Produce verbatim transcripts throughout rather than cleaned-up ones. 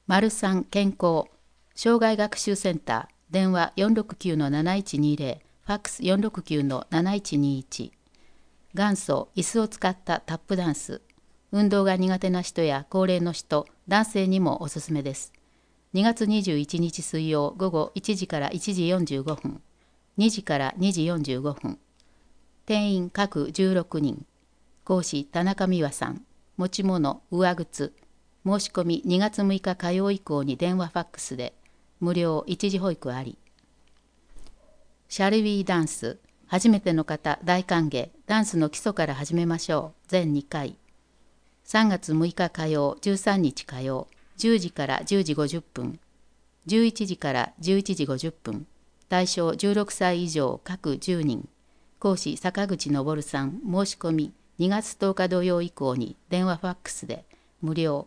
さん健康障害学習センター電話 よんろくきゅうのなないちにぜろ ファックス よんろくきゅうのなないちにいち。元祖椅子を使ったタップダンス。運動が苦手な人や高齢の人、男性にもおすすめです。にがつにじゅういちにち水曜午後いちじからいちじよんじゅうごふん、にじからにじよんじゅうごふん。定員各じゅうろくにん。講師田中美和さん。持ち物、上靴。申し込みにがつむいか火曜以降に電話ファックスで、無料一時保育あり。シャルウィーダンス。初めての方大歓迎。ダンスの基礎から始めましょう。全にかい。さんがつむいか火曜、じゅうさんにち火曜、じゅうじからじゅうじごじゅっぷん、じゅういちじからじゅういちじごじゅっぷん。対象じゅうろくさい以上各じゅうにん。講師坂口昇さん。申し込みにがつとおか土曜以降に電話ファックスで無料。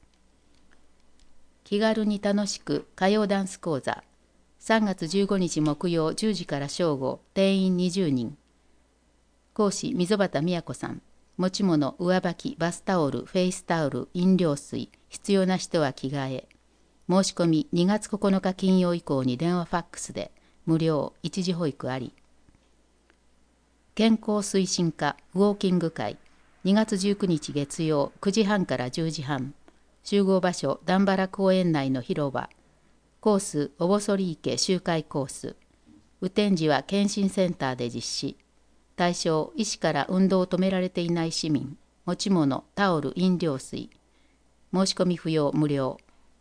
気軽に楽しく歌謡ダンス講座。さんがつじゅうごにち木曜じゅうじから正午、定員にじゅうにん。講師溝端美也子さん。持ち物、上履き、バスタオル、フェイスタオル、飲料水、必要な人は着替え。申し込みにがつここのか金曜以降に電話ファックスで無料一時保育あり。健康推進課ウォーキング会。にがつじゅうくにち月曜くじはんからじゅうじはん。集合場所段原公園内の広場。コースおぼそり池周回コース。雨天時は検診センターで実施。対象医師から運動を止められていない市民。持ち物タオル飲料水。申し込み不要無料。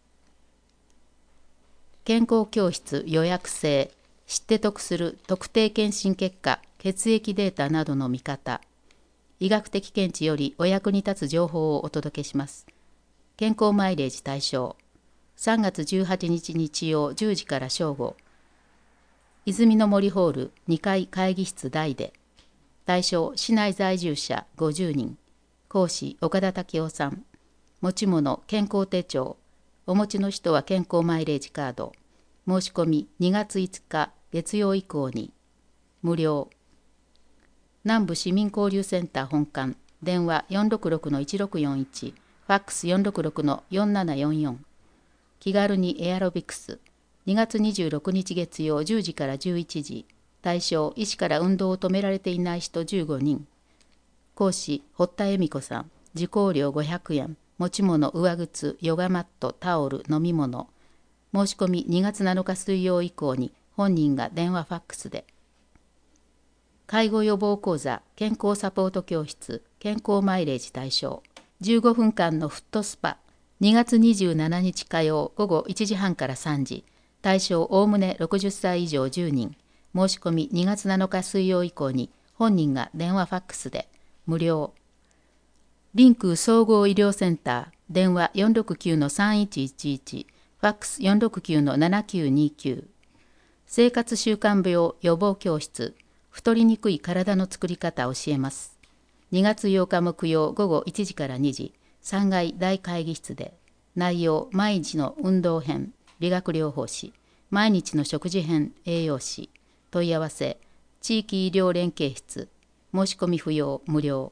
健康教室予約制。知って得する特定検診結果、血液データなどの見方。医学的見地よりお役に立つ情報をお届けします。健康マイレージ対象。さんがつじゅうはちにち日曜じゅうじから正午。泉の森ホールにかい会議室大で。対象市内在住者ごじゅうにん。講師岡田武夫さん。持ち物健康手帳。お持ちの人は健康マイレージカード。申し込みにがついつか月曜以降に無料。南部市民交流センター本館。電話 よんろくろくのいちろくよんいち。ファックス よんろくろくのよんななよんよん。気軽にエアロビクス。にがつにじゅうろくにち月曜じゅうじからじゅういちじ。対象医師から運動を止められていない人じゅうごにん。講師堀田恵美子さん。受講料ごひゃくえん。持ち物上靴、ヨガマット、タオル、飲み物。申し込みにがつなのか水曜以降に本人が電話ファックスで。介護予防講座健康サポート教室健康マイレージ対象。じゅうごふんかんのフットスパ。にがつにじゅうしちにち火曜午後いちじはんからさんじ。対象おおむねろくじゅっさい以上じゅうにん。申し込みにがつなのか水曜以降に本人が電話ファックスで無料。リンク総合医療センター電話 よんろくきゅうのさんいちいちいち。ファックス よんろくきゅうのななきゅうにきゅう。生活習慣病予防教室。太りにくい体の作り方を教えます。にがつようか木曜午後いちじからにじ。さんがい大会議室で。内容毎日の運動編理学療法士。毎日の食事編栄養士。問い合わせ地域医療連携室。申し込み不要無料。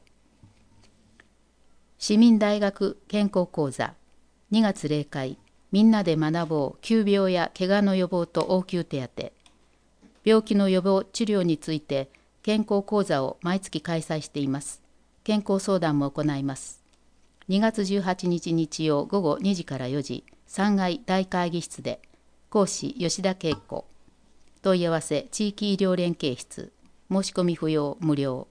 市民大学健康講座。にがつ例会。みんなで学ぼう急病や怪我の予防と応急手当。病気の予防治療について健康講座を毎月開催しています。健康相談も行います。にがつじゅうはちにち日曜午後にじからよじ。さんがい大会議室で。講師吉田恵子。問い合わせ地域医療連携室。申し込み不要無料。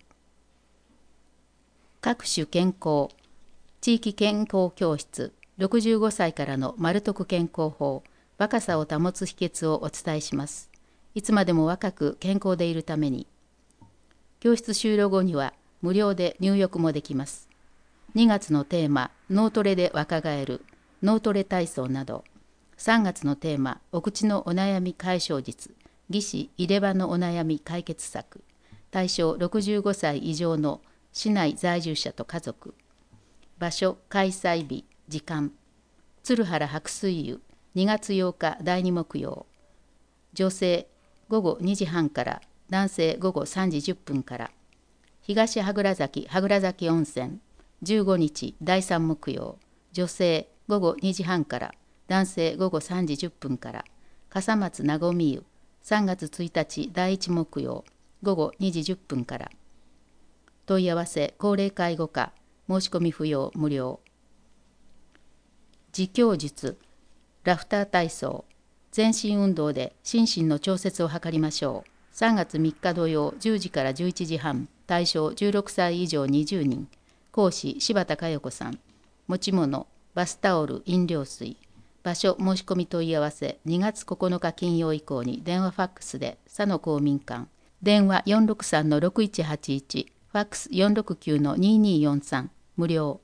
各種健康地域健康教室。ろくじゅうごさいからのマル特健康法。若さを保つ秘訣をお伝えします。いつまでも若く健康でいるために。教室終了後には無料で入浴もできます。にがつのテーマ脳トレで若返る脳トレ体操など。さんがつのテーマお口のお悩み解消術義歯入れ歯のお悩み解決策。対象ろくじゅうごさい以上の市内在住者と家族。場所開催日時間鶴原白水湯にがつようかだいに木曜。女性ごごにじはんから男性ごごさんじじゅっぷんから。東羽倉崎羽倉崎温泉じゅうごにちだいさん木曜。女性ごごにじはんから男性午後さんじじゅっぷんから。笠松なごみ湯、さんがつついたち第一木曜、午後にじじゅっぷんから。問い合わせ高齢介護課、申し込み不要無料。自供術、ラフター体操、全身運動で心身の調節を図りましょう。さんがつみっか土曜じゅうじからじゅういちじはん、対象じゅうろくさい以上にじゅうにん、講師柴田佳代子さん、持ち物、バスタオル、飲料水、場所申し込み問い合わせにがつここのか金曜以降に電話ファックスで佐野公民館、電話 よんろくさんのろくいちはちいち、ファックス よんろくきゅうのにによんさん、無料。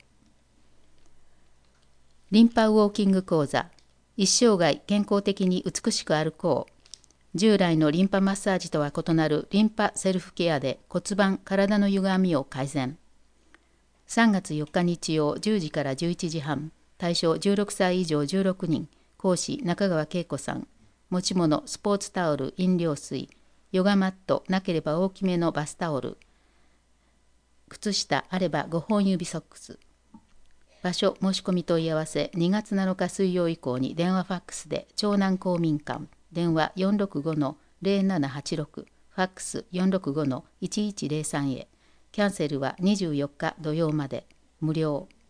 リンパウォーキング講座、一生涯健康的に美しく歩こう。従来のリンパマッサージとは異なるリンパセルフケアで骨盤、体の歪みを改善。さんがつよっか日曜じゅうじからじゅういちじはん、対象じゅうろくさい以上じゅうろくにん、講師中川恵子さん、持ち物スポーツタオル、飲料水、ヨガマットなければ大きめのバスタオル、靴下あればごほん指ソックス。場所申し込み問い合わせにがつなのか水曜以降に電話ファックスで長南公民館、電話 よんろくごのぜろななはちろく、ファックス よんろくごのいちいちぜろさん へ。キャンセルはにじゅうよっか土曜まで無料。